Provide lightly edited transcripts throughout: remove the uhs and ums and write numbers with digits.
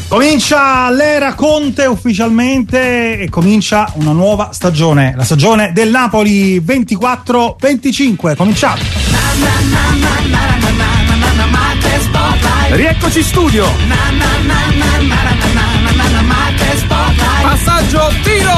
Comincia l'era Conte ufficialmente e comincia una nuova stagione, la stagione del Napoli 24-25. Cominciamo. Rieccoci in studio. Passaggio, tiro.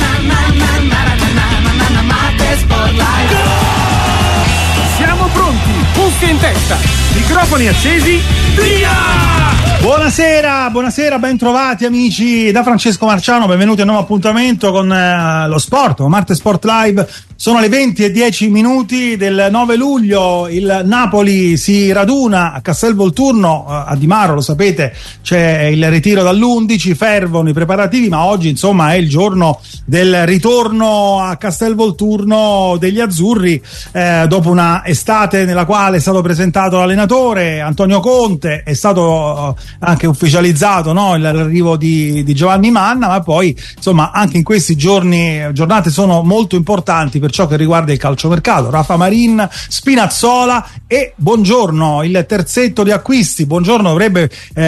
Siamo pronti, cuffie in testa, microfoni accesi, via! Buonasera, ben trovati amici da Francesco Marciano, benvenuti a un nuovo appuntamento con lo sport, Marte Sport Live. Sono le 20:10 del 9 luglio, il Napoli si raduna a Castel Volturno, a Di Maro, lo sapete, c'è il ritiro dall'11, fervono i preparativi, ma oggi insomma è il giorno del ritorno a Castel Volturno degli azzurri, dopo una estate nella quale è stato presentato l'allenatore Antonio Conte, è stato anche ufficializzato, no, l'arrivo di Giovanni Manna, ma poi insomma anche in questi giornate sono molto importanti per ciò che riguarda il calciomercato. Rafa Marin, Spinazzola e Buongiorno, il terzetto di acquisti. Buongiorno dovrebbe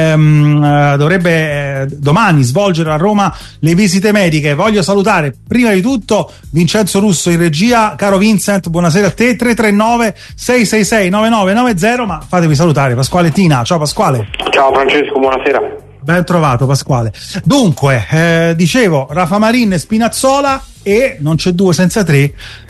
domani svolgere a Roma le visite mediche. Voglio salutare prima di tutto Vincenzo Russo in regia. Caro Vincent, buonasera a te. 339 666 9990, ma fatevi salutare Pasquale Tina. Ciao Pasquale. Ciao Francesco, buonasera. Ben trovato Pasquale. Dunque, dicevo, Rafa Marin e Spinazzola, e non c'è due senza tre.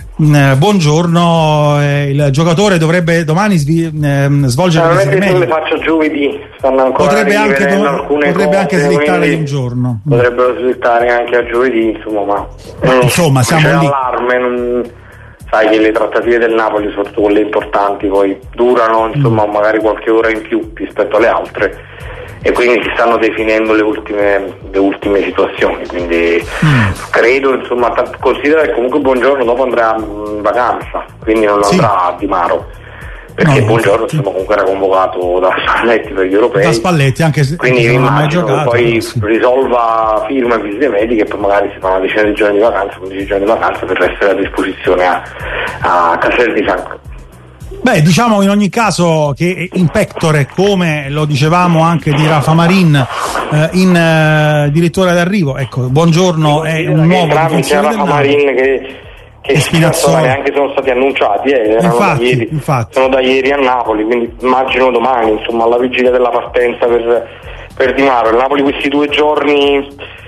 Buongiorno, il giocatore dovrebbe domani svolgere le visite mediche. Le faccio giovedì, stanno ancora potrebbe anche slittare di un giorno. Potrebbero slittare anche a giovedì, insomma, ma insomma siamo c'è lì. Allarme, sai che le trattative del Napoli, soprattutto quelle importanti, poi durano insomma magari qualche ora in più rispetto alle altre, e quindi si stanno definendo le ultime situazioni, quindi credo, insomma, considera che comunque Buongiorno dopo andrà in vacanza, quindi non andrà a Di Maro, perché Buongiorno insomma comunque era convocato da Spalletti per gli europei, da Spalletti, anche se quindi non ha mai giocato, poi risolva firma e visite mediche e poi magari si fa una decina di giorni di vacanza, 15 giorni di vacanza, per essere a disposizione a Castel di Sangro. Beh, diciamo in ogni caso che in pectore, come lo dicevamo anche di Rafa Marin in direttore d'arrivo, ecco, Buongiorno è un nuovo difensore del Napoli. Marin che Spinazzola neanche sono stati annunciati, infatti. Sono da ieri a Napoli, quindi immagino domani, insomma, alla vigilia della partenza per Di Maro. Il Napoli questi 2 giorni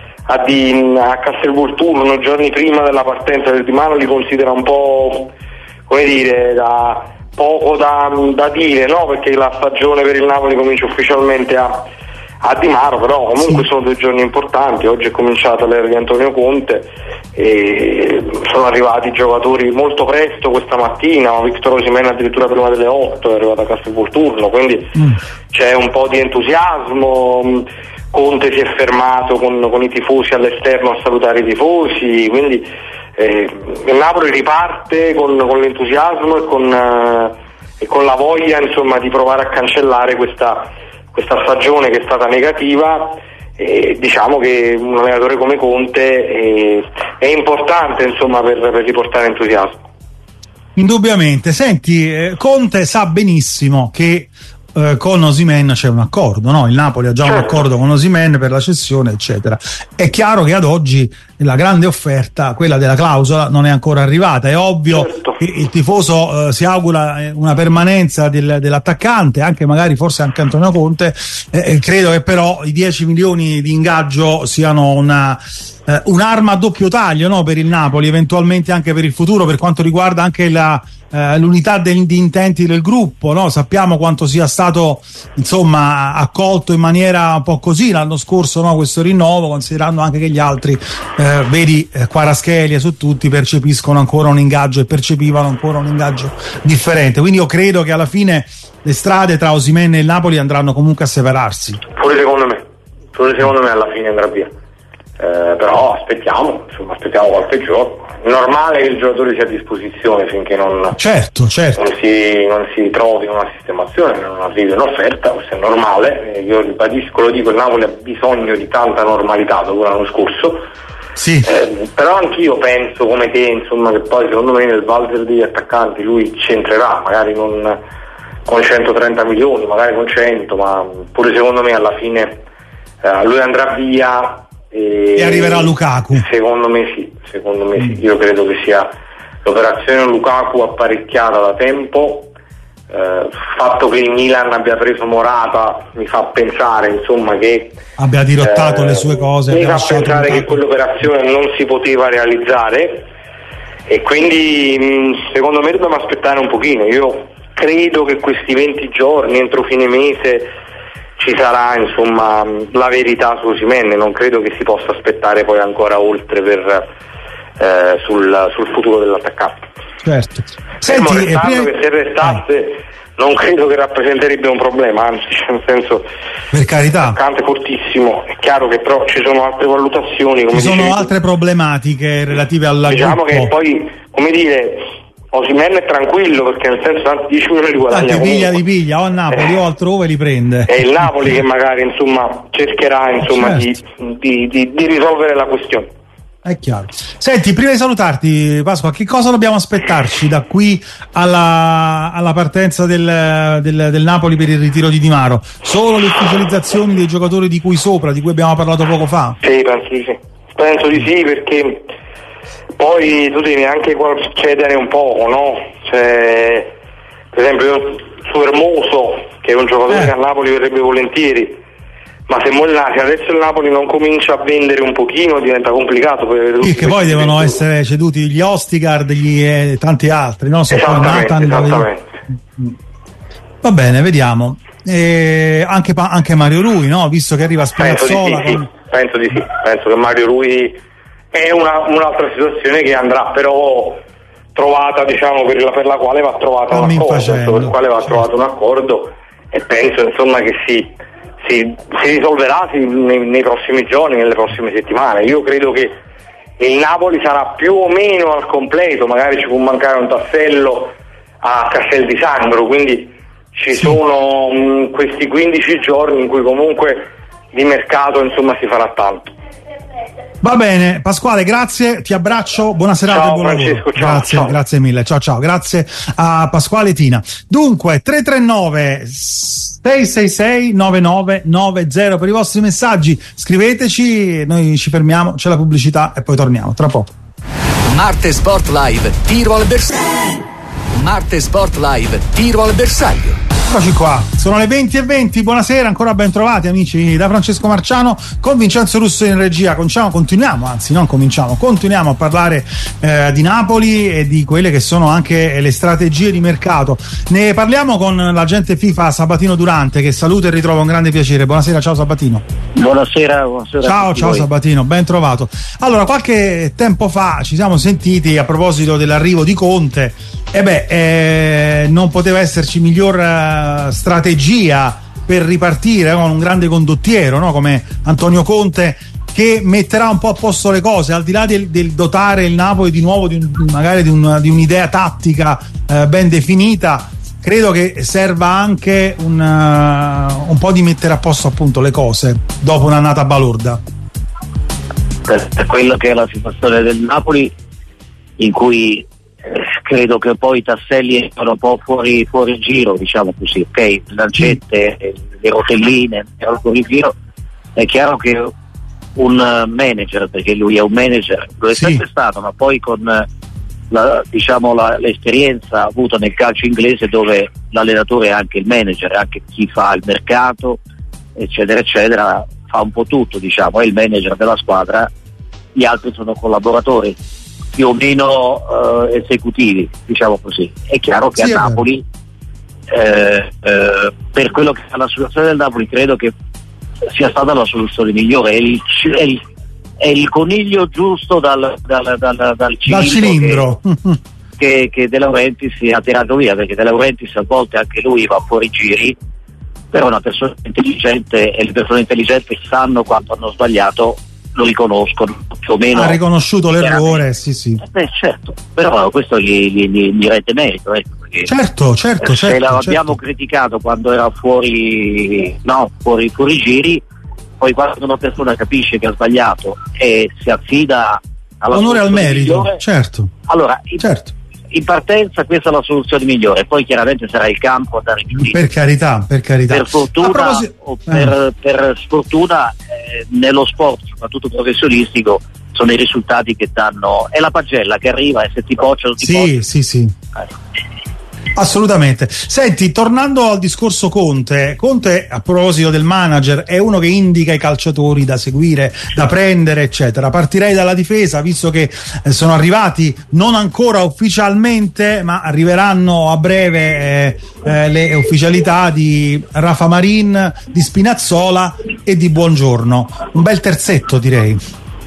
a Castel Volturno, giorni prima della partenza per Di Maro, li considera un po', come dire, poco da dire, no? Perché la stagione per il Napoli comincia ufficialmente a Di Maro, però comunque sono 2 giorni importanti. Oggi è cominciata l'era di Antonio Conte e sono arrivati giocatori molto presto questa mattina. Victor Osimhen addirittura prima delle 8 è arrivato a Castelvolturno, quindi c'è un po' di entusiasmo. Conte si è fermato con i tifosi all'esterno a salutare i tifosi, quindi il Napoli riparte con l'entusiasmo e con la voglia, insomma, di provare a cancellare questa stagione che è stata negativa. Diciamo che un allenatore come Conte è importante, insomma, per riportare entusiasmo. Indubbiamente. Senti, Conte sa benissimo che con Osimhen c'è un accordo, no? Il Napoli ha già un accordo con Osimhen per la cessione, eccetera. È chiaro che ad oggi la grande offerta, quella della clausola, non è ancora arrivata. È ovvio che il tifoso si augura una permanenza dell'attaccante, anche magari forse anche Antonio Conte. Credo che però i 10 milioni di ingaggio siano un'arma a doppio taglio, no, per il Napoli, eventualmente anche per il futuro, per quanto riguarda anche l'unità di intenti del gruppo, no? Sappiamo quanto sia stato, insomma, accolto in maniera un po' così l'anno scorso, no, questo rinnovo, considerando anche che gli altri, vedi Kvaratskhelia su tutti, percepiscono ancora un ingaggio e percepivano ancora un ingaggio differente. Quindi io credo che alla fine le strade tra Osimhen e il Napoli andranno comunque a separarsi. Pure secondo me alla fine andrà via. Però aspettiamo qualche giorno. È normale che il giocatore sia a disposizione finché non si trovi una sistemazione, non arrivi un'offerta. Questo è normale. Io ribadisco, lo dico, il Napoli ha bisogno di tanta normalità dopo l'anno scorso. Sì. Però anch'io penso come te, insomma, che poi secondo me nel valzer degli attaccanti lui c'entrerà, magari non con 130 milioni, magari con 100, ma pure secondo me alla fine lui andrà via e arriverà Lukaku. Secondo me sì. Io credo che sia l'operazione Lukaku apparecchiata da tempo. Il fatto che il Milan abbia preso Morata mi fa pensare, insomma, che abbia dirottato le sue cose, mi fa pensare che quell'operazione non si poteva realizzare, e quindi secondo me dobbiamo aspettare un pochino. Io credo che questi 20 giorni, entro fine mese, ci sarà, insomma, la verità su Osimhen. Non credo che si possa aspettare poi ancora oltre sul futuro dell'attaccante. Certo. Fermo restando che se restasse non credo che rappresenterebbe un problema, anzi, nel senso, per carità, attaccante fortissimo. È chiaro che però ci sono altre valutazioni, come ci sono altre problematiche relative alla diciamo gruppo. Che poi, come dire, Osimhen è tranquillo, perché nel senso tanti 10 milioni li guadagna li piglia o a Napoli o altrove li prende. È il Napoli che magari, insomma, cercherà, insomma, certo, di risolvere la questione. È chiaro. Senti, prima di salutarti, Pasqua, che cosa dobbiamo aspettarci da qui alla partenza del Napoli per il ritiro di Di Maro? Solo le ufficializzazioni dei giocatori di cui abbiamo parlato poco fa? Sì, penso di sì, perché poi tu devi anche cedere un po', no? Cioè, per esempio su Hermoso, che è un giocatore che a Napoli verrebbe volentieri, ma se adesso il Napoli non comincia a vendere un pochino, diventa complicato. Sì, che poi devono essere ceduti gli Ostigard e tanti altri, no? Esattamente. Va bene, vediamo. Anche Mario Rui, no? Visto che arriva Spinazzola. Penso di sì. Penso che Mario Rui è un'altra situazione che andrà però trovata, diciamo, per la quale va trovato un accordo, e penso, insomma, che si risolverà nei prossimi giorni, nelle prossime settimane. Io credo che il Napoli sarà più o meno al completo, magari ci può mancare un tassello a Castel di Sangro, quindi ci sono questi 15 giorni in cui comunque di mercato, insomma, si farà tanto. Va bene, Pasquale, grazie, ti abbraccio, buona serata. Ciao, e buon Francesco, lavoro. ciao. Grazie mille, ciao, grazie a Pasquale Tina. Dunque, 339-666-9990 per i vostri messaggi, scriveteci, noi ci fermiamo, c'è la pubblicità e poi torniamo tra poco. Marte Sport Live, tiro al bersaglio. Marte Sport Live, tiro al bersaglio. Eccoci qua, sono le 20:20, buonasera, ancora ben trovati amici da Francesco Marciano con Vincenzo Russo in regia. Continuiamo a parlare di Napoli e di quelle che sono anche le strategie di mercato. Ne parliamo con l'agente FIFA Sabatino Durante, che saluto e ritrovo con grande piacere. Buonasera, ciao Sabatino. Buonasera. Ciao Sabatino, ben trovato. Allora, qualche tempo fa ci siamo sentiti a proposito dell'arrivo di Conte. Non poteva esserci miglior strategia per ripartire con un grande condottiero, no? Come Antonio Conte, che metterà un po' a posto le cose, al di là del dotare il Napoli di nuovo di un'idea tattica ben definita. Credo che serva anche un po' di mettere a posto, appunto, le cose dopo un'annata balorda. Per quello che è la situazione del Napoli, in cui credo che poi i tasselli erano un po' fuori giro, diciamo così, ok? Le lancette, le rotelline erano fuori giro. È chiaro che un manager, perché lui è un manager, lo è sempre stato, ma poi con l'esperienza avuta nel calcio inglese, dove l'allenatore è anche il manager, è anche chi fa il mercato, eccetera eccetera, fa un po' tutto, diciamo, è il manager della squadra, gli altri sono collaboratori più o meno esecutivi, diciamo così. È chiaro che a Napoli, per quello che è la situazione del Napoli, credo che sia stata la soluzione migliore. È il coniglio giusto dal cilindro che De Laurentiis si è tirato via, perché De Laurentiis a volte anche lui va fuori giri, però è una persona intelligente, e le persone intelligenti sanno quando hanno sbagliato, lo riconoscono, più o meno. Ha riconosciuto l'errore, sì. Certo, però questo gli rende merito, certo. Se l'abbiamo criticato quando era fuori giri, poi quando una persona capisce che ha sbagliato e si affida alla onore al merito migliore, certo. Allora, in partenza questa è la soluzione migliore, poi chiaramente sarà il campo a dare giudizio. Per carità. Per fortuna o per sfortuna, nello sport, soprattutto professionistico, sono i risultati che danno, è la pagella che arriva e se ti bocciano ti bocciano. Sì. Assolutamente. Senti, tornando al discorso Conte, a proposito del manager, è uno che indica i calciatori da seguire, da prendere, eccetera. Partirei dalla difesa, visto che sono arrivati non ancora ufficialmente, ma arriveranno a breve le ufficialità di Rafa Marin, di Spinazzola e di Buongiorno. Un bel terzetto, direi.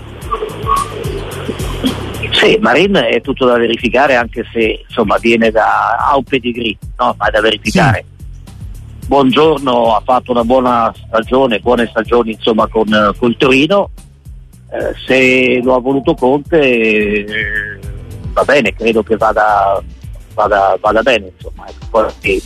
Sì, Marin è tutto da verificare, anche se insomma viene ha un pedigree, no? Ma è da verificare. Sì. Buongiorno ha fatto una buone stagioni insomma con il Torino, se lo ha voluto Conte va bene, credo che vada bene insomma. Poi,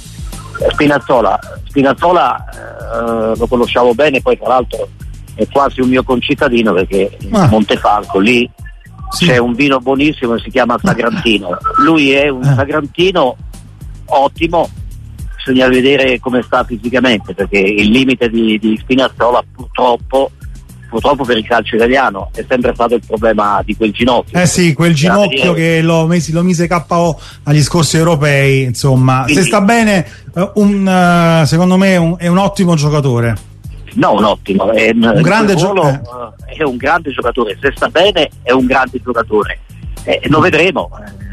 Spinazzola lo conosciamo bene, poi tra l'altro è quasi un mio concittadino perché Montefalco lì c'è un vino buonissimo che si chiama Sagrantino. Lui è un Sagrantino ottimo, bisogna vedere come sta fisicamente, perché il limite di Spinazzola purtroppo per il calcio italiano è sempre stato il problema di quel ginocchio. Sì, quel ginocchio che lo mise KO agli scorsi europei, insomma. Quindi, se sta bene, secondo me è un ottimo giocatore. No, un ottimo, è un grande giocatore. È un grande giocatore, se sta bene è un grande giocatore. Lo vedremo.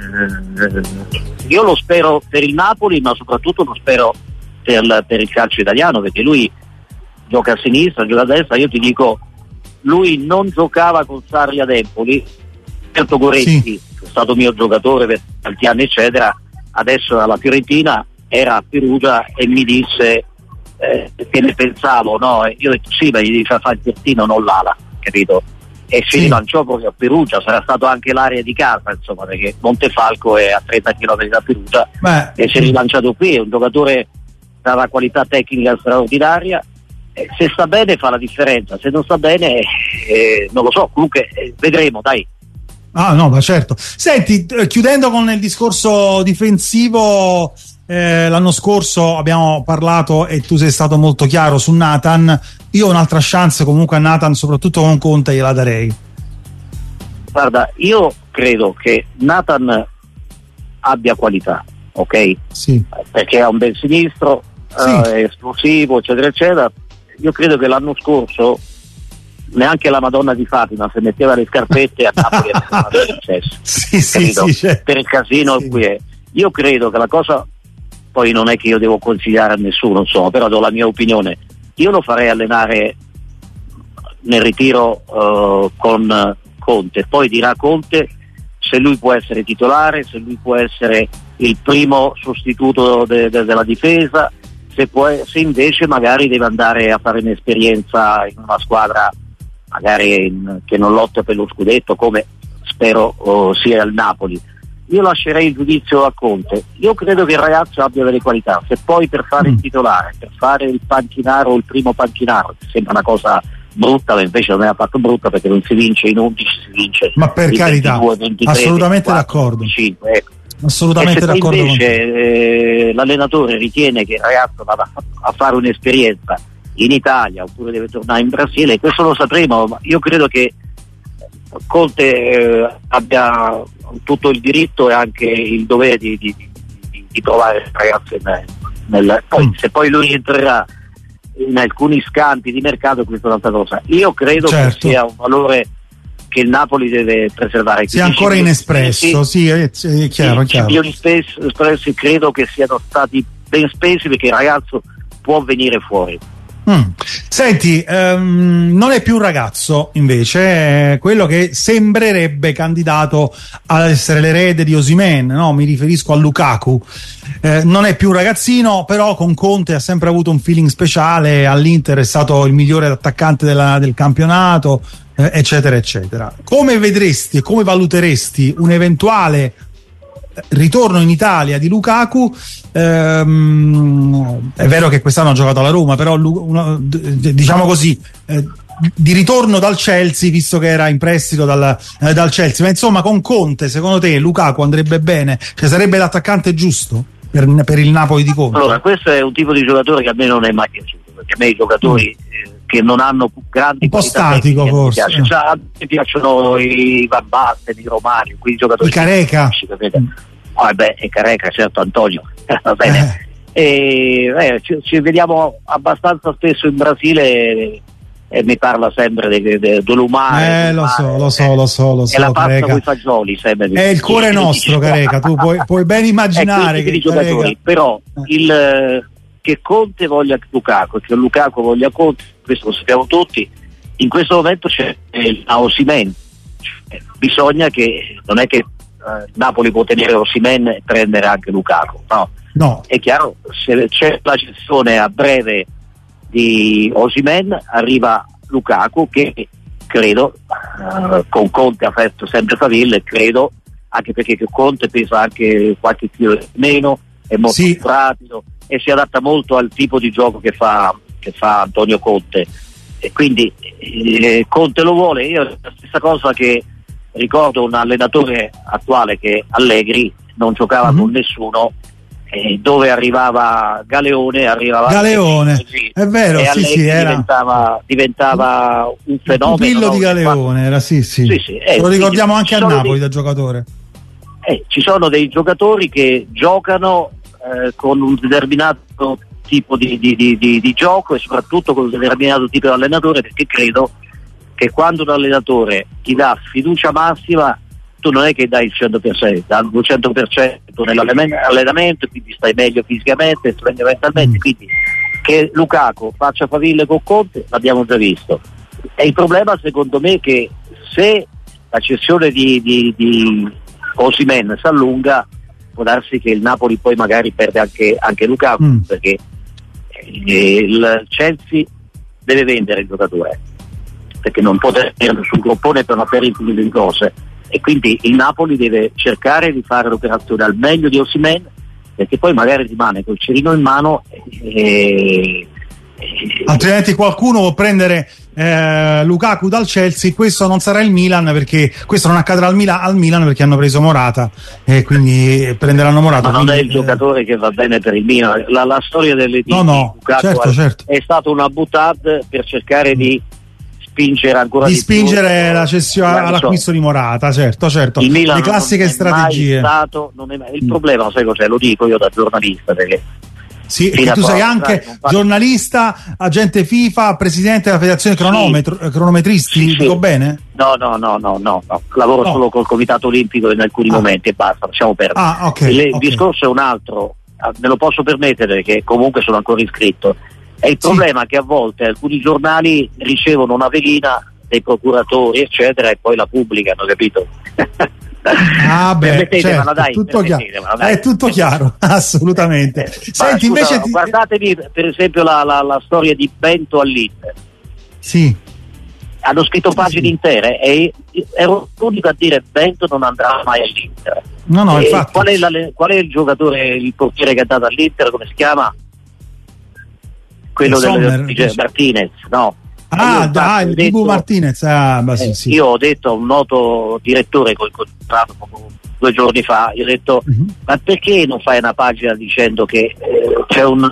Io lo spero per il Napoli, ma soprattutto lo spero per il calcio italiano, perché lui gioca a sinistra, gioca a destra. Io ti dico, lui non giocava con Sarri ad Empoli, certo Goretti è stato mio giocatore per tanti anni eccetera, adesso alla Fiorentina, era a Perugia e mi disse che ne pensavo, no? Io ho detto sì, ma gli devi fare il terzino, non l'ala, capito? E si rilanciò proprio a Perugia, sarà stato anche l'area di casa, insomma, perché Montefalco è a 30 km da Perugia e si è rilanciato qui, è un giocatore dalla qualità tecnica straordinaria, se sta bene fa la differenza, se non sta bene non lo so, comunque vedremo, dai. No, ma certo. Senti, chiudendo con il discorso difensivo, l'anno scorso abbiamo parlato e tu sei stato molto chiaro su Nathan. Io un'altra chance comunque a Nathan, soprattutto con Conte, gliela darei. Guarda, io credo che Nathan abbia qualità, ok? Sì. Perché ha un bel sinistro, è esplosivo, eccetera eccetera. Io credo che l'anno scorso neanche la Madonna di Fatima, se metteva le scarpette a Napoli avrebbe successo. Certo. Per il casino qui è. Io credo che la cosa, poi non è che io devo consigliare a nessuno, insomma, però do la mia opinione. Io lo farei allenare nel ritiro con Conte, poi dirà Conte se lui può essere titolare, se lui può essere il primo sostituto della difesa, se invece magari deve andare a fare un'esperienza in una squadra magari che non lotta per lo scudetto, come spero sia il Napoli. Io lascerei il giudizio a Conte. Io credo che il ragazzo abbia delle qualità, se poi per fare il titolare, per fare il panchinaro o il primo panchinaro, sembra una cosa brutta, ma invece non è affatto brutta, perché non si vince in 11, si vince ma per carità, 22, 23, assolutamente 24, d'accordo 25, ecco. Assolutamente d'accordo invece l'allenatore ritiene che il ragazzo vada a fare un'esperienza in Italia oppure deve tornare in Brasile, questo lo sapremo, ma io credo che Conte abbia tutto il diritto e anche il dovere di trovare il ragazzo poi se poi lui entrerà in alcuni scambi di mercato, questa è un'altra cosa. Io credo che sia un valore che il Napoli deve preservare. Sia ancora inespresso, è chiaro. I milioni espressi credo che siano stati ben spesi, perché il ragazzo può venire fuori. Senti, non è più un ragazzo invece, è quello che sembrerebbe candidato ad essere l'erede di Osimhen, no? Mi riferisco a Lukaku. Non è più un ragazzino, però con Conte ha sempre avuto un feeling speciale, all'Inter è stato il migliore attaccante del campionato, eccetera eccetera. Come vedresti e come valuteresti un eventuale ritorno in Italia di Lukaku? È vero che quest'anno ha giocato alla Roma, però diciamo così, di ritorno dal Chelsea, visto che era in prestito dal Chelsea, ma insomma con Conte secondo te Lukaku andrebbe bene? Cioè sarebbe l'attaccante giusto per il Napoli di Conte? Allora, questo è un tipo di giocatore che a me non è mai piaciuto, perché a me i giocatori che non hanno grandi un po' statico forse. A me piacciono i Van Basten, i Romario, quei giocatori. I Careca. E Careca, certo, Antonio. Va bene. Ci vediamo abbastanza spesso in Brasile e mi parla sempre dell'umare. Lo so. È la pasta con i fagioli, sempre. È il cuore nostro, Careca. Tu puoi ben immaginare che giocatori, però che Conte voglia Lukaku e che Lukaku voglia Conte, questo lo sappiamo tutti. In questo momento c'è Osimhen, bisogna che non è che Napoli può tenere Osimhen e prendere anche Lukaku, no. È chiaro, se c'è la cessione a breve di Osimhen arriva Lukaku, che credo con Conte ha fatto sempre faville, credo, anche perché Conte pesa anche qualche chilo in meno, è molto rapido e si adatta molto al tipo di gioco che fa Antonio Conte, e quindi Conte lo vuole. Io la stessa cosa che ricordo un allenatore attuale, che Allegri non giocava con nessuno, dove arrivava Galeone così, è vero, e Allegri diventava un fenomeno, un pupillo di Galeone era, sì. Lo ricordiamo anche a Napoli da giocatore. Ci sono dei giocatori che giocano con un determinato tipo di gioco e soprattutto con un determinato tipo di allenatore, perché credo che quando un allenatore ti dà fiducia massima, tu non è che dai il 100%, dai il 200% nell'allenamento, quindi stai meglio fisicamente, stai meglio mentalmente, quindi che Lukaku faccia faville con Conte l'abbiamo già visto. E il problema secondo me è che se la cessione di Osimhen si allunga, può darsi che il Napoli poi magari perde anche Lukaku, perché il Chelsea deve vendere il giocatore, perché non può tenerlo sul groppone per una perdita di cose, e quindi il Napoli deve cercare di fare l'operazione al meglio di Osimhen, perché poi magari rimane col cerino in mano altrimenti qualcuno può prendere Lukaku dal Chelsea. Questo non sarà il Milan, perché questo non accadrà al Milan perché hanno preso Morata e quindi prenderanno Morata. Ma non è il giocatore che va bene per il Milan. La storia delle Lukaku certo. È stata una boutade per cercare di spingere ancora di spingere la cessione all'acquisto di Morata, certo. Il Milan le classiche non è strategie. Non è mai il problema, sai cos'è? Lo dico io da giornalista, perché sì, e tu sei anche giornalista, agente FIFA, presidente della federazione cronometristi, sì. Dico bene? No, lavoro solo col Comitato Olimpico in alcuni momenti e basta, lasciamo perdere. Il discorso è un altro, me lo posso permettere perché comunque sono ancora iscritto. È il problema che a volte alcuni giornali ricevono una velina dei procuratori eccetera e poi la pubblicano, capito? Certo, è tutto chiaro, assolutamente. Senti, invece guardatevi per esempio la storia di Bento all'Inter. Sì. Hanno scritto pagine intere e ero l'unico a dire Bento non andrà mai all'Inter. No, infatti. Qual è il giocatore, il portiere che è andato all'Inter, come si chiama? Quello del Martinez, no? Il Dibu Martinez. Sì. Io ho detto a un noto direttore col contratto 2 giorni fa, gli ho detto ma perché non fai una pagina dicendo che c'è una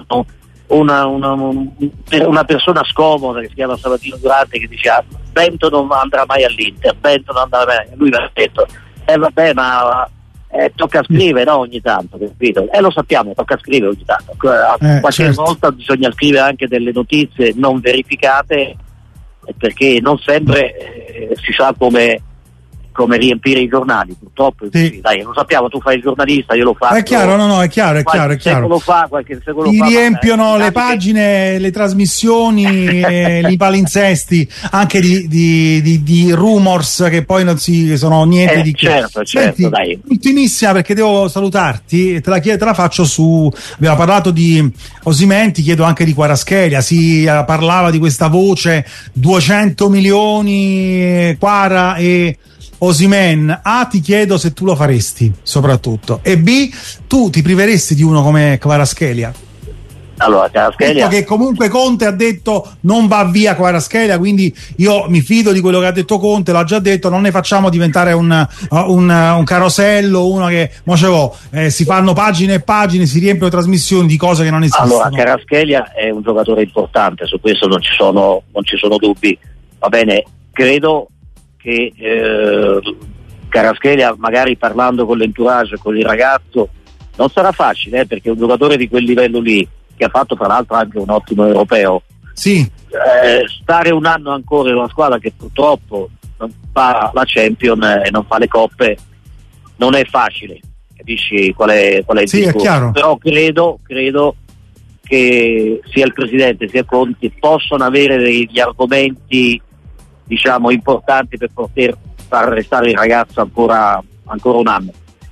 persona scomoda che si chiama Sabatino Durante che diceva Bento non andrà mai all'Inter, Bento non andrà mai. Lui mi ha detto vabbè, ma tocca scrivere, no, ogni tanto, capito? Lo sappiamo, tocca scrivere ogni tanto, qualche volta bisogna scrivere anche delle notizie non verificate, perché non sempre si sa come riempire i giornali, purtroppo. Sì. Dai, lo sappiamo, tu fai il giornalista, io lo faccio. È chiaro, è chiaro. Qualche secolo fa. Ti riempiono le pagine, le trasmissioni, i palinsesti, anche di rumors che poi non sono niente di che. Certo, Senti, dai. Ultimissima, perché devo salutarti, te la faccio abbiamo parlato di Osimhen, ti chiedo anche di Kvaratskhelia. Si parlava di questa voce 200 milioni Kvara e Osimhen. Ti chiedo se tu lo faresti, soprattutto, e B, tu ti priveresti di uno come Kvaratskhelia? Allora, Kvaratskhelia, che comunque Conte ha detto non va via Kvaratskhelia, quindi io mi fido di quello che ha detto Conte, l'ha già detto, non ne facciamo diventare un carosello, uno che si fanno pagine e pagine, si riempiono trasmissioni di cose che non esistono. allora, Kvaratskhelia è un giocatore importante, su questo non ci sono dubbi, va bene. Credo che Kvaratskhelia, magari parlando con l'entourage, con il ragazzo, non sarà facile, perché un giocatore di quel livello lì, che ha fatto tra l'altro anche un ottimo europeo, sì, stare un anno ancora in una squadra che purtroppo non fa la Champions e non fa le coppe non è facile, capisci qual è il sì, discorso? È chiaro. Però credo che sia il presidente sia Conti possono avere degli argomenti, diciamo, importanti per poter far restare il ragazzo ancora un anno.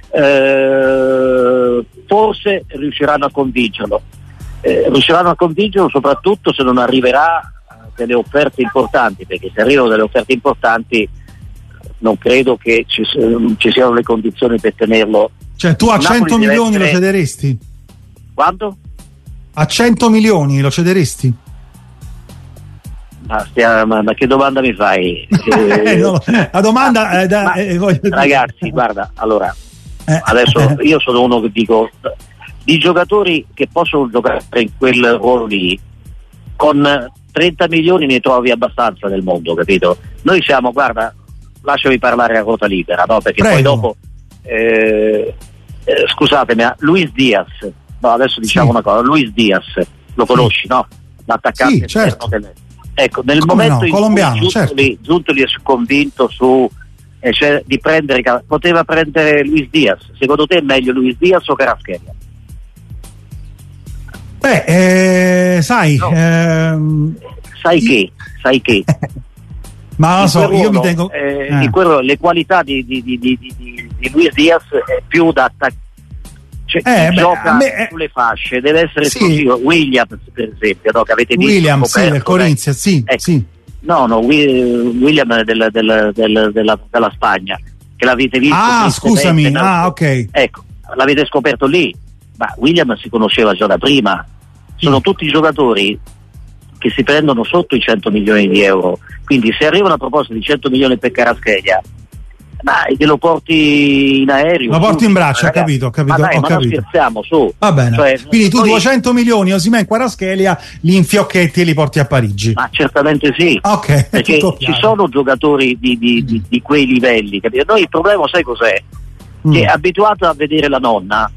Forse riusciranno a convincerlo soprattutto se non arriverà delle offerte importanti, perché se arrivano delle offerte importanti non credo che ci siano le condizioni per tenerlo. Cioè tu a 100 milioni lo cederesti? Quanto? A 100 milioni lo cederesti? Ma che domanda mi fai? No, la domanda ragazzi, guarda, allora adesso io sono uno che dico, di giocatori che possono giocare in quel ruolo lì, con 30 milioni ne trovi abbastanza nel mondo, capito? Noi siamo, guarda, lasciami parlare a ruota libera, no? Perché Prego. Poi dopo scusatemi, Luis Diaz, no, adesso diciamo una cosa, Luis Diaz lo conosci, no? L'attaccante, sì, certo. Ecco, nel come momento in colombiano, cui certo. Giuntoli è convinto cioè di prendere, poteva prendere Luis Diaz. Secondo te è meglio Luis Diaz o Kvaratskhelia? Sai, no. Sai che ma lo so, io mi tengo di quello, le qualità di Luis Diaz è più da cioè, gioca sulle fasce, deve essere esclusivo. Williams, per esempio, no, che avete visto, Williams, sì, del Corinthians, sì, ecco. sì. No, William della Spagna, che l'avete visto. Scusami, ok. Ecco, l'avete scoperto lì, ma William si conosceva già da prima. Sono tutti giocatori che si prendono sotto i 100 milioni di euro, quindi se arriva una proposta di 100 milioni per Kvaratskhelia, ma glielo porti in aereo, lo porti in braccio, ragazzi. Ho capito. Ma non scherziamo, su. Va bene. Cioè, quindi tu 200 milioni Osimhen, Kvaratskhelia li infiocchetti e li porti a Parigi? Ma certamente sì. Ok. Perché ci sono giocatori di quei livelli, capito? Noi il problema, sai cos'è? Che è abituato a vedere la nonna,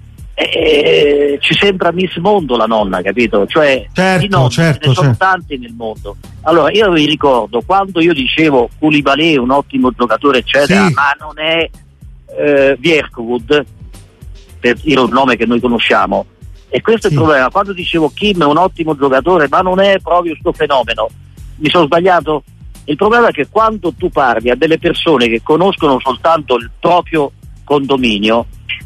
ci sembra Miss Mondo la nonna, capito? Cioè, certo, ce ne sono tanti nel mondo. Allora io vi ricordo quando io dicevo Koulibaly è un ottimo giocatore, eccetera, sì, ma non è Bjerkwood, per dire un nome che noi conosciamo, e questo è il problema. Quando dicevo Kim è un ottimo giocatore, ma non è proprio sto fenomeno, mi sono sbagliato? Il problema è che quando tu parli a delle persone che conoscono soltanto il proprio condominio,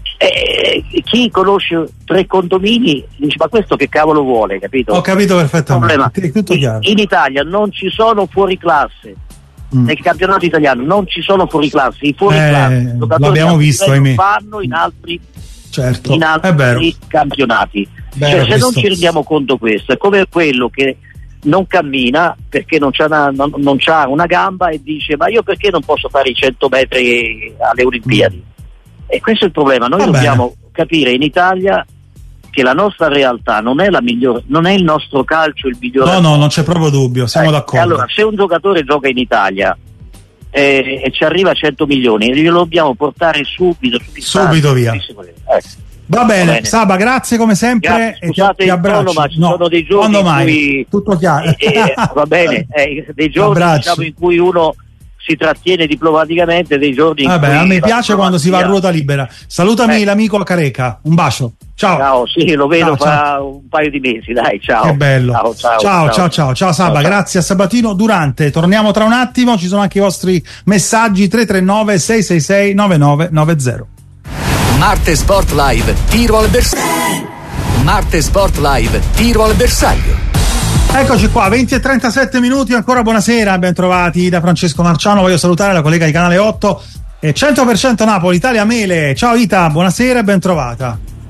chi conosce 3 condomini dice ma questo che cavolo vuole, capito? Ho capito perfettamente. In Italia non ci sono fuori classe, nel campionato italiano non ci sono fuori classe, i fuori classe l'abbiamo visto, fanno in altri, certo, in altri campionati. Cioè, se non ci rendiamo conto, questo è come quello che non cammina perché non c'ha una gamba e dice ma io perché non posso fare i 100 metri alle Olimpiadi? E questo è il problema. Noi dobbiamo capire in Italia che la nostra realtà non è la migliore, non è il nostro calcio il migliore. No, non c'è proprio dubbio, siamo d'accordo. Allora, se un giocatore gioca in Italia e ci arriva a 100 milioni, glielo dobbiamo portare subito via. Va bene, Saba, grazie come sempre. Scusate, ti abbraccio. Ma ci sono dei giorni in cui tutto chiaro. Va bene, dei giorni diciamo, in cui uno si trattiene diplomaticamente, dei giorni in cui a me piace quando si va a ruota libera. Salutami l'amico Careca, un bacio. Ciao, sì, lo vedo fra un paio di mesi, dai, ciao. Che bello. Ciao Saba, grazie a Sabatino Durante. Torniamo tra un attimo, ci sono anche i vostri messaggi 339 666 9990. Marte Sport Live, tiro al bersaglio. Marte Sport Live, tiro al bersaglio. Eccoci qua, 20:37 minuti, ancora buonasera, ben trovati da Francesco Marciano. Voglio salutare la collega di Canale 8 100% Napoli, Italia Mele. Ciao Ita, buonasera e ben trovata.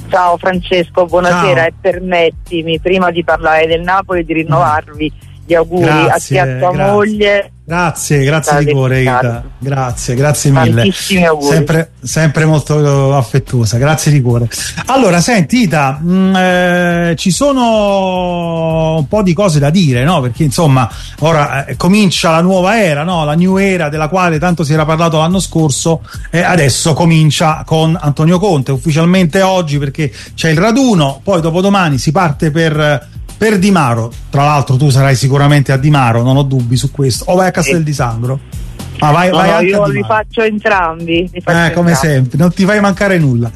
Ciao Francesco, buonasera. Ciao. E permettimi, prima di parlare del Napoli, di rinnovarvi gli auguri a te, a tua moglie. Grazie di cuore, Ita. Grazie mille. Tantissimi auguri. Sempre molto affettuosa, grazie di cuore. Allora, senti Ita, ci sono un po' di cose da dire, no? Perché insomma, ora comincia la nuova era, no? La new era della quale tanto si era parlato l'anno scorso, adesso comincia con Antonio Conte, ufficialmente oggi, perché c'è il raduno, poi dopodomani si parte per Di Maro. Tra l'altro tu sarai sicuramente a Di Maro, non ho dubbi su questo, o vai a Castel di Sangro? Vai anche io a Di li Maro. faccio entrambi, Come sempre, non ti fai mancare nulla.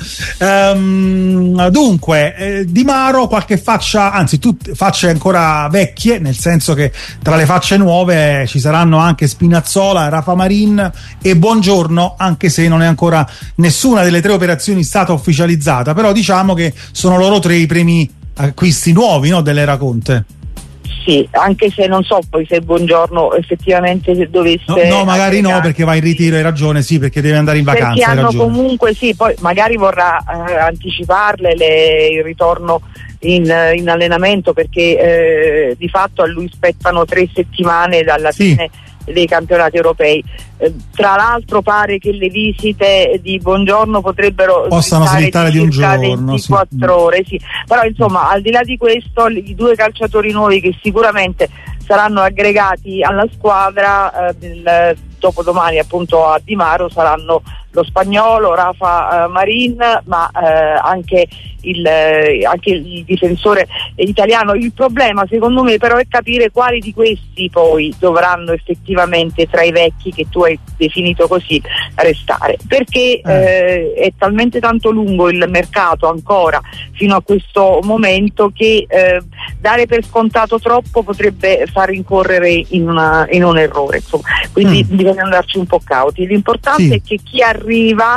Dunque, Di Maro, qualche faccia, anzi tutte facce ancora vecchie, nel senso che tra le facce nuove ci saranno anche Spinazzola, Rafa Marin e Buongiorno, anche se non è ancora nessuna delle 3 operazioni stata ufficializzata, però diciamo che sono loro 3 i primi acquisti nuovi, no, dell'era Conte. Sì, anche se non so poi se Buongiorno effettivamente dovesse no magari no, perché va in ritiro, hai ragione, sì, perché deve andare in vacanza, perché hai hanno ragione. comunque sì, poi magari vorrà anticiparle il ritorno in allenamento, perché di fatto a lui spettano 3 settimane dalla fine dei campionati europei. Tra l'altro pare che le visite di Buongiorno possano slittare di un giorno, 24 ore, sì. Però insomma, al di là di questo, i 2 calciatori nuovi che sicuramente saranno aggregati alla squadra dopodomani appunto a Di Maro saranno lo spagnolo Rafa Marin, ma anche il difensore italiano. Il problema secondo me però è capire quali di questi poi dovranno effettivamente, tra i vecchi che tu hai definito così, restare, perché è talmente tanto lungo il mercato ancora fino a questo momento che dare per scontato troppo potrebbe far incorrere in un errore, insomma. Quindi bisogna andarci un po' cauti. L'importante è che chi arriva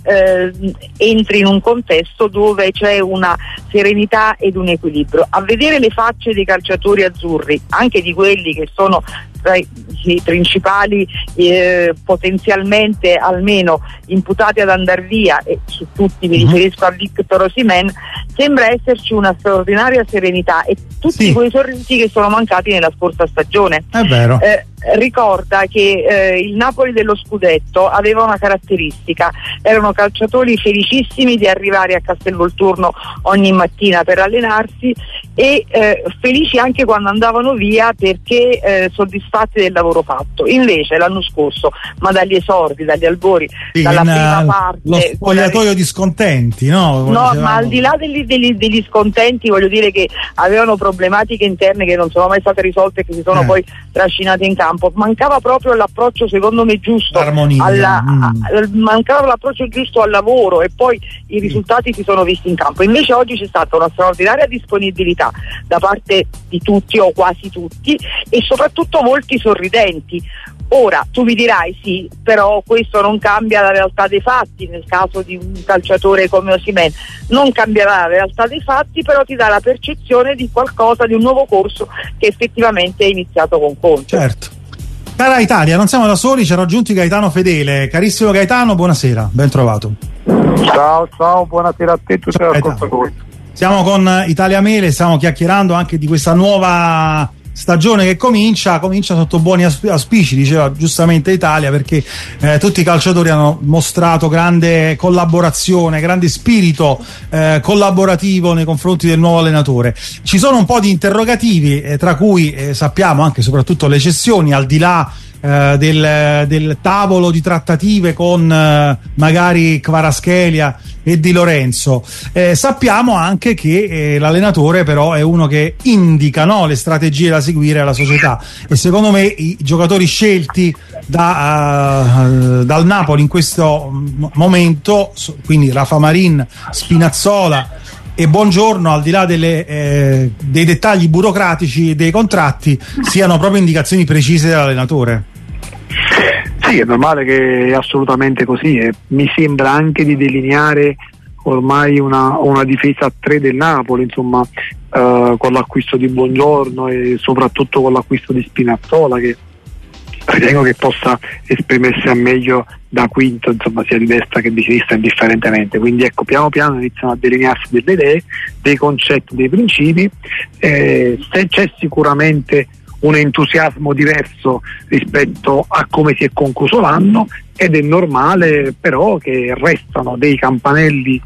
entri in un contesto dove c'è una serenità ed un equilibrio. A vedere le facce dei calciatori azzurri, anche di quelli che sono tra i principali potenzialmente almeno imputati ad andar via, e su tutti mi riferisco a Victor Osimhen, sembra esserci una straordinaria serenità e tutti quei sorrisi che sono mancati nella scorsa stagione. È vero. Ricorda che il Napoli dello scudetto aveva una caratteristica: erano calciatori felicissimi di arrivare a Castelvolturno ogni mattina per allenarsi e felici anche quando andavano via, perché soddisfatti del lavoro fatto. Invece l'anno scorso, ma dagli esordi, dagli albori, dalla prima parte, lo spogliatoio di scontenti, no? No, ma al di là degli scontenti, voglio dire che avevano problematiche interne che non sono mai state risolte e che si sono poi trascinate in campo. Mancava proprio l'approccio, secondo me, giusto mancava l'approccio giusto al lavoro, e poi i risultati si sono visti in campo. Invece oggi c'è stata una straordinaria disponibilità da parte di tutti o quasi tutti, e soprattutto molti sorridenti. Ora tu mi dirai sì, però questo non cambia la realtà dei fatti. Nel caso di un calciatore come Osimhen non cambierà la realtà dei fatti, però ti dà la percezione di qualcosa, di un nuovo corso che effettivamente è iniziato con Conte. Certo. Cara Italia, non siamo da soli, ci ha raggiunti Gaetano Fedele. Carissimo Gaetano, buonasera, ben trovato. Ciao, buonasera a te e tutti gli ascoltatori. Siamo con Italia Mele, stiamo chiacchierando anche di questa nuova stagione che comincia sotto buoni auspici, diceva giustamente Italia, perché tutti i calciatori hanno mostrato grande collaborazione, grande spirito collaborativo nei confronti del nuovo allenatore. Ci sono un po' di interrogativi, tra cui sappiamo anche soprattutto le cessioni, al di là del tavolo di trattative con magari Kvaratskhelia e Di Lorenzo. Sappiamo anche che l'allenatore però è uno che indica, no, le strategie da seguire alla società, e secondo me i giocatori scelti dal Napoli in questo momento, quindi Rafa Marin, Spinazzola e Buongiorno, al di là dei dettagli burocratici dei contratti, siano proprio indicazioni precise dell'allenatore. Sì, è normale che è assolutamente così, e mi sembra anche di delineare ormai una difesa a 3 del Napoli, insomma, con l'acquisto di Buongiorno e soprattutto con l'acquisto di Spinazzola, che ritengo che possa esprimersi al meglio da quinto, insomma, sia di destra che di sinistra indifferentemente. Quindi ecco, piano piano iniziano a delinearsi delle idee, dei concetti, dei principi. Se c'è sicuramente un entusiasmo diverso rispetto a come si è concluso l'anno, ed è normale però che restano dei campanelli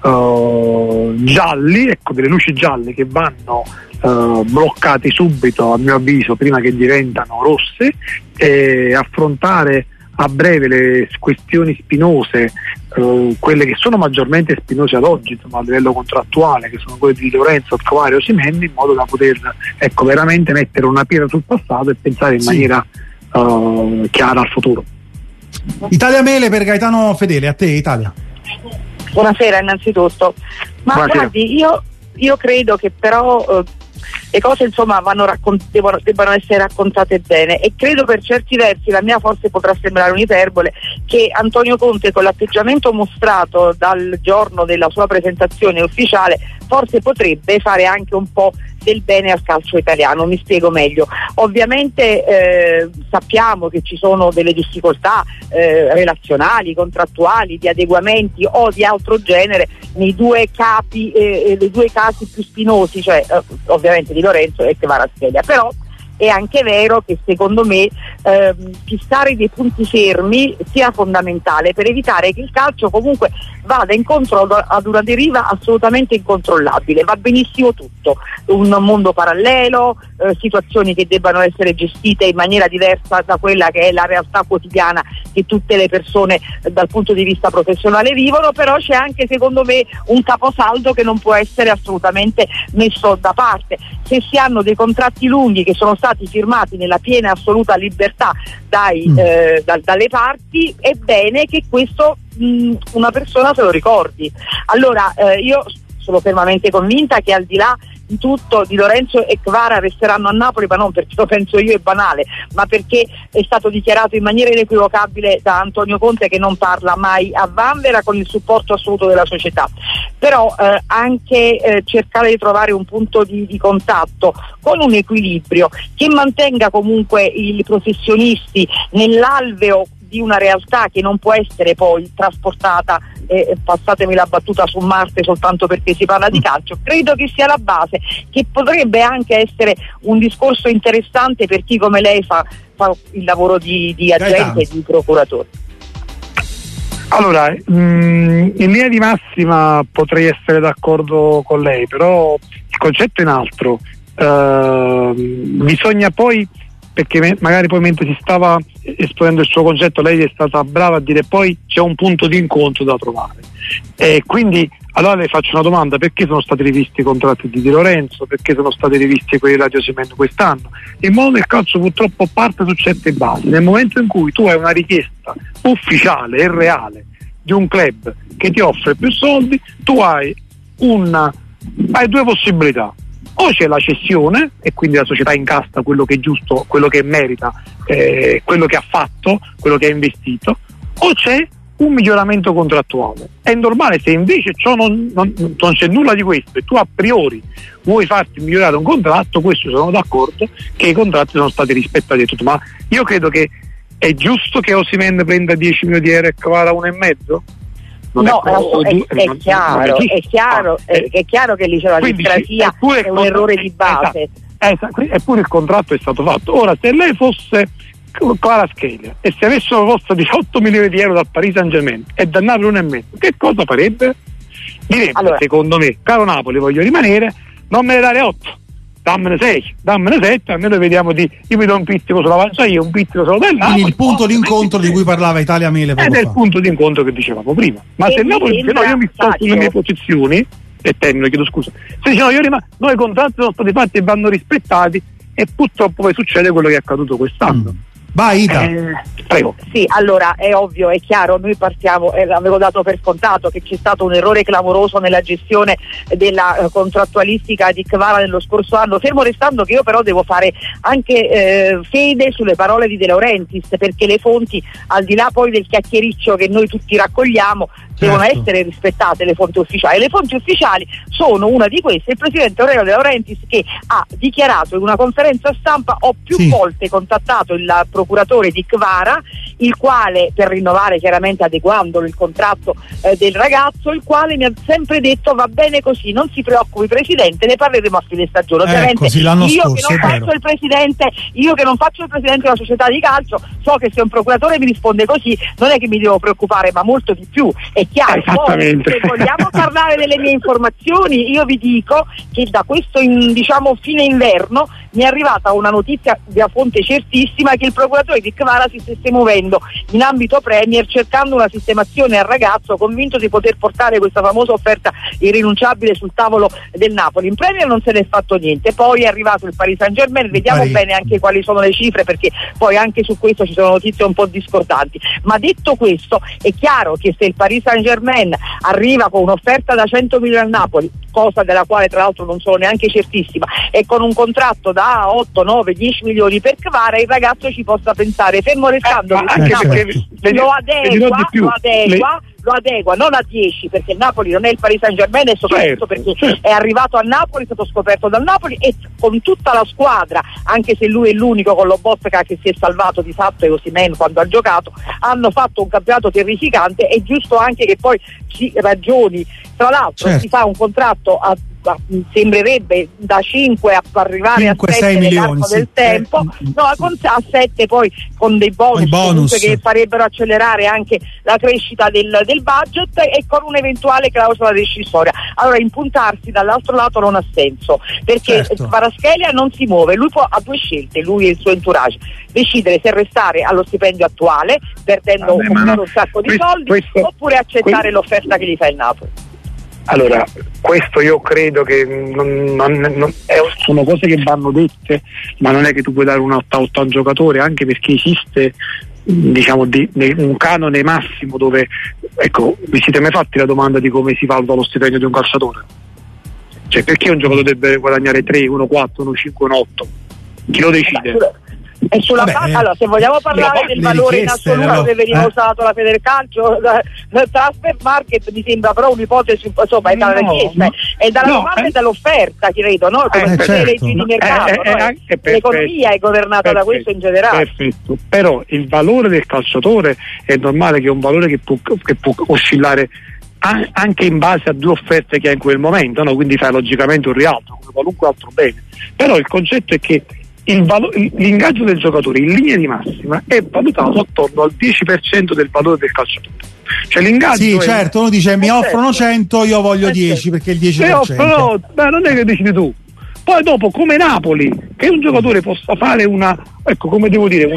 gialli, ecco, delle luci gialle che vanno bloccati subito, a mio avviso, prima che diventano rosse, e affrontare a breve le questioni spinose, quelle che sono maggiormente spinose ad oggi, insomma, a livello contrattuale, che sono quelle di Lorenzo, Kvara e Osimhen, in modo da poter, ecco, veramente mettere una pietra sul passato e pensare in maniera chiara al futuro. Italia Mele per Gaetano Fedele. A te, Italia. Buonasera innanzitutto. Ma Buonasera. guardi, io credo che però le cose, insomma, debbano essere raccontate bene, e credo, per certi versi, la mia forse potrà sembrare un'iperbole, che Antonio Conte, con l'atteggiamento mostrato dal giorno della sua presentazione ufficiale, forse potrebbe fare anche un po' del bene al calcio italiano. Mi spiego meglio. Ovviamente sappiamo che ci sono delle difficoltà relazionali, contrattuali, di adeguamenti o di altro genere nei due capi, nei due casi più spinosi, cioè ovviamente di Lorenzo e Kvaratskhelia. Però è anche vero che, secondo me, fissare dei punti fermi sia fondamentale per evitare che il calcio comunque vada incontro ad una deriva assolutamente incontrollabile. Va benissimo tutto, un mondo parallelo, situazioni che debbano essere gestite in maniera diversa da quella che è la realtà quotidiana che tutte le persone dal punto di vista professionale vivono, però c'è anche, secondo me, un caposaldo che non può essere assolutamente messo da parte. Se si hanno dei contratti lunghi che sono stati firmati nella piena e assoluta libertà dalle parti, è bene che questo una persona se lo ricordi. Allora io sono fermamente convinta che, al di là di tutto, Di Lorenzo e Kvara resteranno a Napoli, ma non perché lo penso io, è banale, ma perché è stato dichiarato in maniera inequivocabile da Antonio Conte che non parla mai a vanvera, con il supporto assoluto della società. Però anche cercare di trovare un punto di contatto con un equilibrio che mantenga comunque i professionisti nell'alveo di una realtà che non può essere poi trasportata, passatemi la battuta, su Marte soltanto perché si parla di calcio, credo che sia la base, che potrebbe anche essere un discorso interessante per chi come lei fa il lavoro di agente e di procuratore. Allora, in linea di massima potrei essere d'accordo con lei, però il concetto è un altro. Bisogna poi, perché magari poi mentre si stava esponendo il suo concetto lei è stata brava a dire poi c'è un punto di incontro da trovare, e quindi allora le faccio una domanda: perché sono stati rivisti i contratti di Lorenzo, perché sono stati rivisti quelli di Osimhen quest'anno? Il mondo del calcio purtroppo parte su certe basi. Nel momento in cui tu hai una richiesta ufficiale e reale di un club che ti offre più soldi, tu hai due possibilità: o c'è la cessione e quindi la società incassa quello che è giusto, quello che merita, quello che ha fatto, quello che ha investito, o c'è un miglioramento contrattuale. È normale. Se invece non c'è nulla di questo e tu a priori vuoi farti migliorare un contratto, questo sono d'accordo che i contratti sono stati rispettati e tutto, ma io credo che è giusto che Osimhen prenda 10 milioni di euro e Kvara 1,5? È chiaro che lì c'è la discrasia, è un errore di base. Eppure il contratto è stato fatto. Ora, se lei fosse Kvaratskhelia e se avessero costo 18 milioni di euro dal Paris Saint-Germain e dal Napoli 1,5, che cosa farebbe? Direbbe, secondo me, caro Napoli, voglio rimanere, non me ne dare 8, dammene 6, dammene 7, almeno vediamo io mi do un pizzico sull'avanza, un pizzico solo del Napoli. Quindi il punto d'incontro di cui parlava Italia Mele ed è il punto d'incontro che dicevamo prima. Ma se Napoli, io mi sto sulle mie posizioni e termino, chiedo scusa, se dicono noi i contratti sono stati fatti e vanno rispettati, e purtroppo poi succede quello che è accaduto quest'anno. Vai Ita. Prego. Sì, allora è ovvio, è chiaro, noi partiamo, avevo dato per scontato che c'è stato un errore clamoroso nella gestione della contrattualistica di Kvara nello scorso anno, fermo restando che io però devo fare anche fede sulle parole di De Laurentiis, perché le fonti, al di là poi del chiacchiericcio che noi tutti raccogliamo, devono essere rispettate le fonti ufficiali. Le fonti ufficiali sono una di queste, il presidente Aurelio De Laurentiis, che ha dichiarato in una conferenza stampa: ho più volte contattato il procuratore di Kvara, il quale, per rinnovare chiaramente adeguandolo il contratto del ragazzo, il quale mi ha sempre detto va bene così, non si preoccupi presidente, ne parleremo a fine stagione. Ovviamente io che non faccio il presidente della società di calcio so che se un procuratore mi risponde così non è che mi devo preoccupare, ma molto di più, è chiaro. Poi, se vogliamo parlare delle mie informazioni, io vi dico che da questo fine inverno mi è arrivata una notizia da fonte certissima che il procuratore di Kvara si stesse muovendo in ambito Premier cercando una sistemazione al ragazzo, convinto di poter portare questa famosa offerta irrinunciabile sul tavolo del Napoli. In Premier non se ne è fatto niente, poi è arrivato il Paris Saint-Germain, vediamo bene anche quali sono le cifre, perché poi anche su questo ci sono notizie un po' discordanti. Ma detto questo, è chiaro che se il Paris Saint-Germain arriva con un'offerta da 100 milioni al Napoli, cosa della quale tra l'altro non sono neanche certissima, e con un contratto da 8, 9, 10 milioni per Kvara, il ragazzo ci possa pensare, fermo restando che lo adegua non a 10, perché il Napoli non è il Paris Saint-Germain, e soprattutto perché è arrivato a Napoli, è stato scoperto dal Napoli, e con tutta la squadra, anche se lui è l'unico con lo Botka che si è salvato di fatto, e Osimhen quando ha giocato, hanno fatto un campionato terrificante. È giusto anche che poi si ragioni, tra l'altro si fa un contratto sembrerebbe da 5 a arrivare a 7 nell'arco del tempo, a 7 poi con dei bonus che farebbero accelerare anche la crescita del budget, e con un'eventuale clausola rescissoria. Allora impuntarsi dall'altro lato non ha senso, perché Kvaratskhelia non si muove, lui ha due scelte, lui e il suo entourage: decidere se restare allo stipendio attuale perdendo un sacco di soldi, oppure accettare l'offerta che gli fa il Napoli. Allora, questo io credo che sono cose che vanno dette, ma non è che tu puoi dare un 8 a un giocatore, anche perché esiste un canone massimo dove, ecco, vi siete mai fatti la domanda di come si valuta lo stipendio di un calciatore? Cioè, perché un giocatore deve guadagnare 3, 1, 4, 1, 5, 1, 8? Chi lo decide? E sulla allora, se vogliamo parlare del valore in assoluto che veniva usato la Federcalcio, Transfer Market mi sembra però un'ipotesi, insomma, è dalla richiesta, è dalla domanda e dall'offerta, credo, no? Come tutte le leggi di mercato, l'economia è governata da questo in generale. Perfetto, però il valore del calciatore è normale che è un valore che può oscillare anche in base a due offerte che ha in quel momento, no? Quindi fai logicamente un rialzo come qualunque altro bene, però il concetto è che l'ingaggio del giocatore in linea di massima è valutato attorno al 10% del valore del calciatore. Cioè l'ingaggio certo, uno dice mi offrono 100, io voglio 10 perché il 10%. Però non è che decidi tu. Poi dopo, come Napoli, che un giocatore possa fare un'attenzione,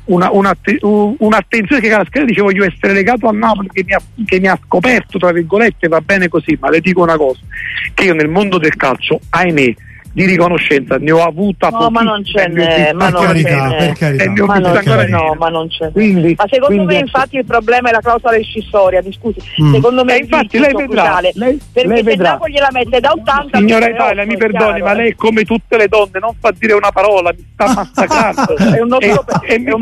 che Kvaratskhelia dice voglio essere legato al Napoli che mi ha scoperto, tra virgolette, va bene così, ma le dico una cosa, che io nel mondo del calcio, ahimè, di riconoscenza ne ho avuta ma non c'è ma non c'è. Quindi, ma secondo me infatti il problema è la clausola rescissoria, mi scusi, secondo me infatti lei vedrà, perché se Napoli gliela mette da 80, signora Italia, mi perdoni, ma lei, come tutte le donne, non fa dire una parola, mi sta massacrando. È un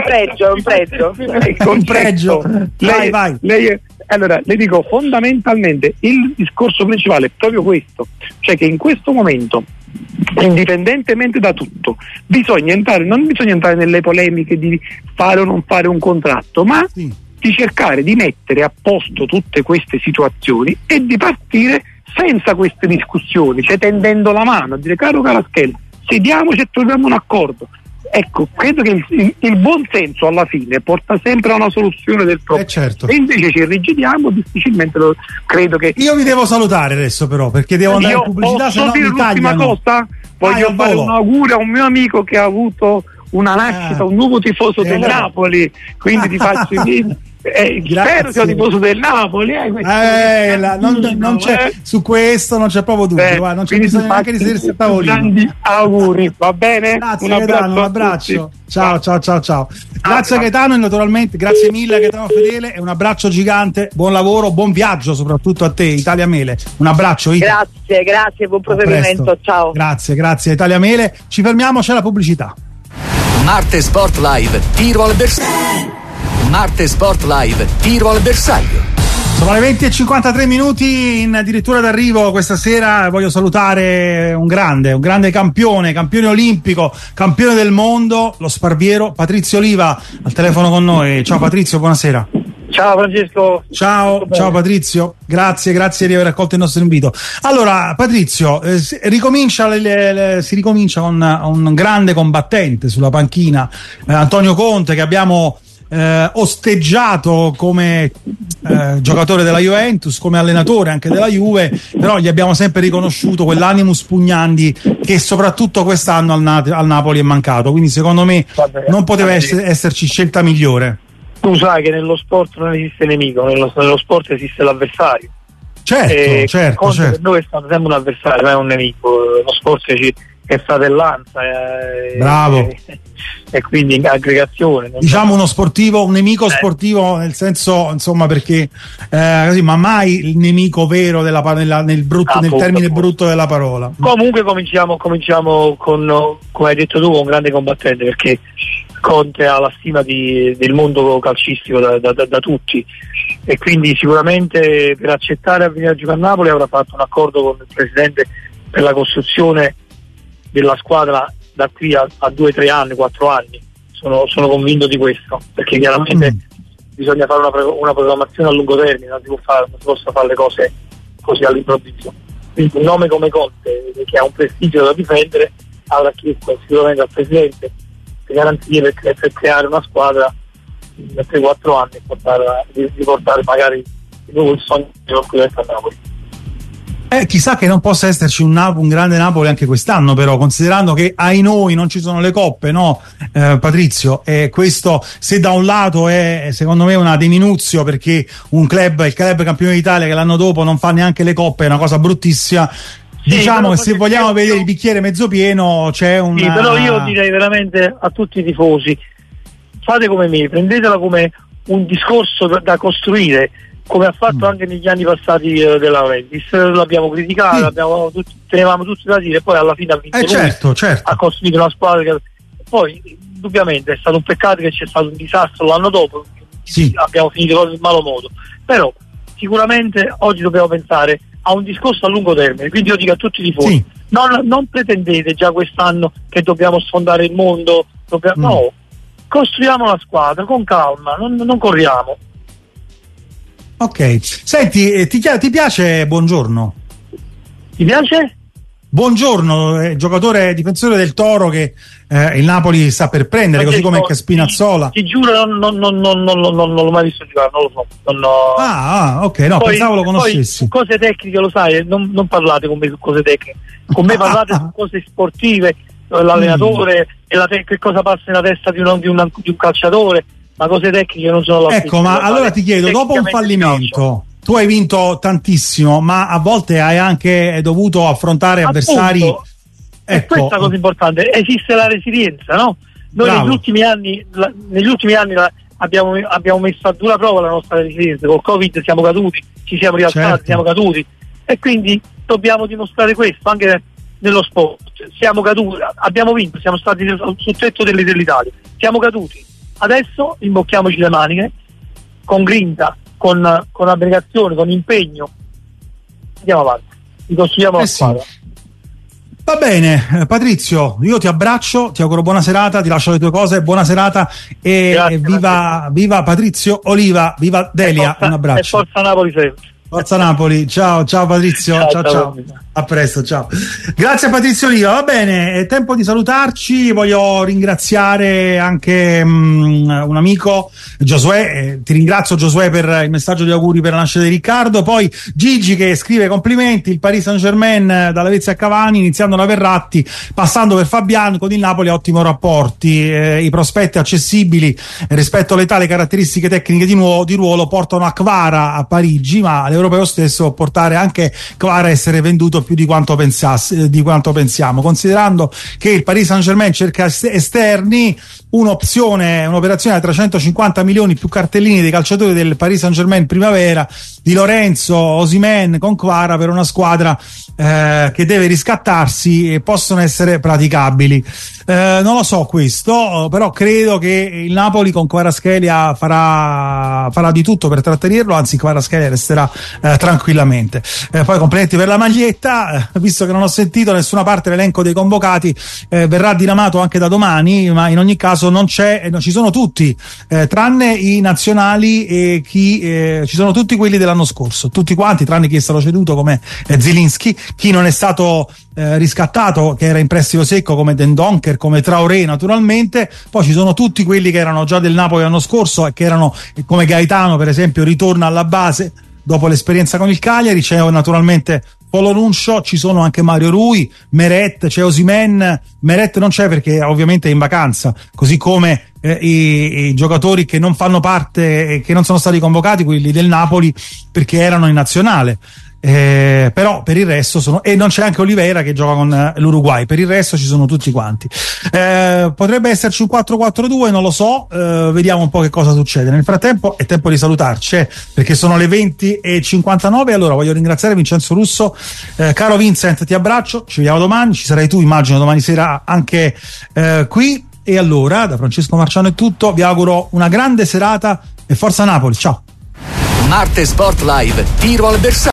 pregio. Lei allora, le dico, fondamentalmente il discorso principale è proprio questo, cioè che in questo momento, indipendentemente da tutto, non bisogna entrare nelle polemiche di fare o non fare un contratto, ma di cercare di mettere a posto tutte queste situazioni e di partire senza queste discussioni, cioè tendendo la mano a dire: caro Kvaratskhelia, sediamoci e troviamo un accordo. Ecco, credo che il buon senso alla fine porta sempre a una soluzione del problema. Certo. E invece ci irrigidiamo, difficilmente credo che. Io vi devo salutare adesso, però, perché devo andare in pubblicità, se no mi tagliano. L'ultima cosa, voglio fare un augurio a un mio amico che ha avuto una nascita, un nuovo tifoso del Napoli, quindi ti faccio i miei. Spero sia tifoso del Napoli. Non c'è, su questo non c'è proprio dubbio, non c'è bisogno neanche di sedersi a tavolino. Grandi auguri, va bene? Grazie, un abbraccio. Ciao. Grazie Gaetano, e naturalmente grazie mille Gaetano Fedele, e un abbraccio gigante, buon lavoro, buon viaggio soprattutto a te, Italia Mele. Un abbraccio. Grazie, buon proseguimento, ciao. Grazie Italia Mele. Ci fermiamo, c'è la pubblicità. Marte Sport Live, tiro al bersaglio. Marte Sport Live, tiro al bersaglio. Sono le 20:53 in addirittura d'arrivo questa sera. Voglio salutare un grande campione olimpico, campione del mondo, lo sparviero Patrizio Oliva al telefono con noi. Ciao Patrizio, buonasera. Ciao Francesco. Ciao Patrizio, grazie di aver accolto il nostro invito. Allora Patrizio, si ricomincia con un grande combattente sulla panchina, Antonio Conte, che abbiamo osteggiato come giocatore della Juventus, come allenatore anche della Juve, però gli abbiamo sempre riconosciuto quell'animus pugnandi che soprattutto quest'anno al Napoli è mancato, quindi secondo me non poteva esserci scelta migliore. Tu sai che nello sport non esiste nemico, nello sport esiste l'avversario. Certo. Per noi è stato sempre un avversario, non è un nemico. Lo sport è fratellanza, bravo, e quindi aggregazione. Diciamo un nemico sportivo, nel senso, insomma, perché così, ma mai il nemico vero nel termine brutto della parola. Comunque cominciamo con, come hai detto tu, un grande combattente, perché Conte ha la stima del mondo calcistico da tutti, e quindi sicuramente per accettare di venire a giocare a Napoli avrà fatto un accordo con il presidente per la costruzione della squadra da qui a 2, 3 anni, 4 anni. Sono convinto di questo, perché chiaramente bisogna fare una programmazione a lungo termine, non si possono fare le cose così all'improvviso. Quindi un nome come Conte, che ha un prestigio da difendere, avrà chiesto sicuramente al presidente le garanzie per creare una squadra in 3-4 anni e di portare magari di nuovo il sogno a Napoli. Chissà che non possa esserci un grande Napoli anche quest'anno, però, considerando che ai noi non ci sono le coppe, no, Patrizio? E questo, se da un lato è secondo me una deminuzio, perché il club campione d'Italia che l'anno dopo non fa neanche le coppe è una cosa bruttissima. Diciamo che se vogliamo vedere il bicchiere mezzo pieno c'è un. Sì, però io direi veramente a tutti i tifosi: fate come me, prendetela come un discorso da costruire, come ha fatto anche negli anni passati De Laurentiis. L'abbiamo criticato, tenevamo tutti da dire, poi alla fine ha vinto lui, certo. ha costruito una squadra poi indubbiamente è stato un peccato che c'è stato un disastro l'anno dopo, abbiamo finito in malo modo, però sicuramente oggi dobbiamo pensare a un discorso a lungo termine, quindi io dico a tutti i tifosi, non pretendete già quest'anno che dobbiamo sfondare il mondo, no, costruiamo la squadra con calma, non corriamo. Ok, senti, ti piace Buongiorno? Ti piace? Buongiorno, giocatore difensore del Toro che il Napoli sta per prendere, così come anche Spinazzola. Ti giuro, non l'ho mai visto giocare, non lo so. Ok, no, poi, pensavo lo conoscessi. Poi, cose tecniche, lo sai, non parlate con me su cose tecniche, con me parlate su cose sportive, l'allenatore e che cosa passa nella testa di un calciatore, ma cose tecniche non sono la Ecco, ma allora ti chiedo, dopo un fallimento, tu hai vinto tantissimo, ma a volte hai anche dovuto affrontare avversari. Ecco. Questa è la cosa importante, esiste la resilienza, no? Noi negli ultimi anni abbiamo messo a dura prova la nostra resilienza. Col Covid siamo caduti, ci siamo rialzati, siamo caduti, e quindi dobbiamo dimostrare questo anche nello sport. Siamo caduti, abbiamo vinto, siamo stati sul tetto dell'Italia, siamo caduti. Adesso imbocchiamoci le maniche con grinta, con abnegazione, con impegno, andiamo avanti, ricostruiamo la squadra. Va bene, Patrizio, io ti abbraccio, ti auguro buona serata, ti lascio le tue cose, buona serata e grazie, viva Patrizio Oliva, viva Delia, un abbraccio. E forza Napoli sempre. Forza Napoli, ciao Patrizio, ciao. A presto, ciao. Grazie a Patrizio Oliva. Va bene, è tempo di salutarci. Voglio ringraziare anche un amico, Giosuè. Ti ringrazio, Giosuè, per il messaggio di auguri per la nascita di Riccardo. Poi Gigi che scrive complimenti, il Paris Saint-Germain da Lavezzi a Cavani, iniziando da Verratti, passando per Fabian, con il Napoli ottimo rapporti. I prospetti accessibili rispetto all'età, le caratteristiche tecniche di ruolo portano a Kvara a Parigi, ma l'europeo stesso può portare anche Kvara a essere venduto più di quanto pensiamo, considerando che il Paris Saint-Germain cerca esterni. un'operazione da 350 milioni più cartellini dei calciatori del Paris Saint-Germain primavera, Di Lorenzo, Osimhen con Kvara, per una squadra che deve riscattarsi, e possono essere praticabili. Non lo so questo, però credo che il Napoli con Kvaratskhelia farà di tutto per trattenerlo, anzi Kvaratskhelia resterà tranquillamente. Poi complimenti per la maglietta, visto che non ho sentito da nessuna parte l'elenco dei convocati, verrà diramato anche da domani, ma in ogni caso non ci sono tutti, tranne i nazionali e ci sono tutti quelli dell'anno scorso, tutti quanti, tranne chi è stato ceduto come Zielinski, chi non è stato riscattato, che era in prestito secco, come Dendoncker, come Traoré naturalmente. Poi ci sono tutti quelli che erano già del Napoli l'anno scorso e che erano, come Gaetano per esempio, ritorna alla base dopo l'esperienza con il Cagliari. C'è naturalmente Polo Nuncio, ci sono anche Mario Rui, Meret, c'è Osimhen. Meret non c'è perché ovviamente è in vacanza, così come i giocatori che non fanno parte, che non sono stati convocati, quelli del Napoli, perché erano in nazionale. Però per il resto e non c'è anche Oliveira che gioca con l'Uruguay, per il resto ci sono tutti quanti. Potrebbe esserci un 4-4-2, non lo so, vediamo un po' che cosa succede. Nel frattempo è tempo di salutarci, perché sono le 20:59. Allora voglio ringraziare Vincenzo Russo. Caro Vincent, ti abbraccio, ci vediamo domani, ci sarai tu immagino domani sera anche qui. E allora da Francesco Marciano è tutto, vi auguro una grande serata e forza Napoli, ciao. Marte Sport Live, tiro al bersaglio.